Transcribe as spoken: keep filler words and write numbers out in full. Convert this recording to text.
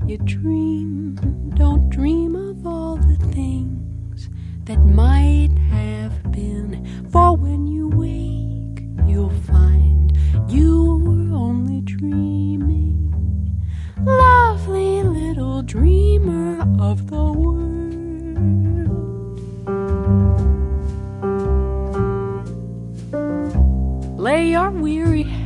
you dream, don't dream of all the things that might have been. For when you wake, you'll find you were only dreaming. Lovely little dreamer of the world. Lay your weary head